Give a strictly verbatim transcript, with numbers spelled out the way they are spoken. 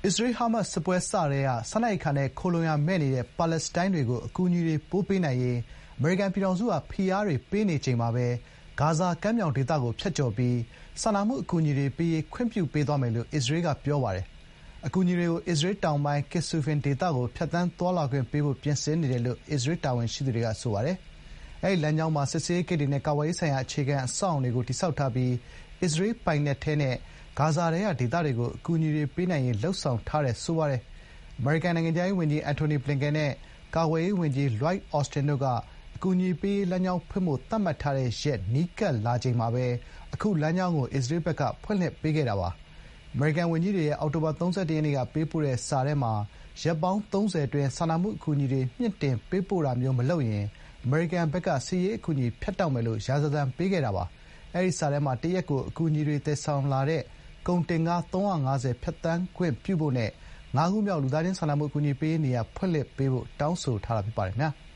အစ္စရေး-ဟာမတ်စ်စစ်ပွဲစကတည်းကစားနပ်ရိက္ခာနဲ့ခိုလှုံရာမဲ့နေတဲ့ပါလက်စတိုင်းတွေကိုအကူအညီတွေပို့ပေးနိုင်ရေးအမေရိကန်ပြည်ထောင်စုကဖိအားတွေပေးနေချိန်မှာပဲဂါဇာကမ်းမြောင်ဒေသကိုဖြတ်ကျော်ပြီးစာနာမှုအကူအညီတွေပေးရေးခွင့်ပြုပေးသွားမယ်လို့အစ္စရေးကပြောပါတယ်။အကူအညီတွေကိုအစ္စရေးတောင်ပိုင်း Kisufin ဒေသကိုဖြတ်သန်းသွားလာခွင့်ပေးဖို့ပြင်ဆင်နေတယ်လို့အစ္စရေးတာဝန်ရှိသူတွေကဆိုပါတယ်။အဲဒီလမ်းကြောင်းမှာစစ်ဆေးရေးဂိတ်တွေနဲ့ကာကွယ်ရေးဆိုင်ရာအခြေခံအဆောက်အအုံတွေကိုတည်ဆောက်ထားပြီးအစ္စရေးပိုင်နက်ထဲနဲ့ဂါဇာထဲကဒေသတွေကိုအကူအညီတွေပေးနိုင်ရေးလုပ်ဆောင်ထားတယ်ဆိုပါတယ်။အမေရိကန်နိုင်ငံခြားရေးဝန်ကြီးအန်ထိုနီဘလင်ကန်နဲ့ကာကွယ်ရေးဝန်ကြီးလွိုက်အော်စတင်တို့ကအကူအညီပေးရေးလမ်းကြောင်းဖွင့်ဖို့သတ်မှတ်ထားတဲ့ရက်နီးကပ်လာချိန်မှာပဲအခုလမ်းကြောင်းကိုအစ္စရေးဘက်ကဖွင့်လှစ်ပေးခဲ့တာပါ။အမေရိကန်ဝန်ကြီးတွေရဲ့အောက်တိုဘာ၃၁ ရက်နေ့ကပေးပို့တဲ့စာထဲမှာရက်ပေါင်း၃၀အတွင်းစာနာမှုအကူအညီတွေမြှင့်တင်ပေးပို့တာမျိုးမလုပ်ရင်အမေရိကန်ဘက်ကစစ်ရေးအကူအညီဖြတ်တောက်မယ်လို့ရာဇသံပေးခဲ့တာပါ။အဲဒီစာထဲမှာတရက်ကိုအကူအညီတွေသယ်ဆောင်လာတဲ့ကုန်တင်ကား၃၅၀ဖြတ်သန်းခွင့်ပြုဖို့နဲ့ငါးခုမြောက်လူသားချင်းစာနာမှုအကူအညီပေးရေးနေရာဖွင့်လှစ်ပေးဖို့တောင်းဆိုထားတာဖြစ်ပါတယ်။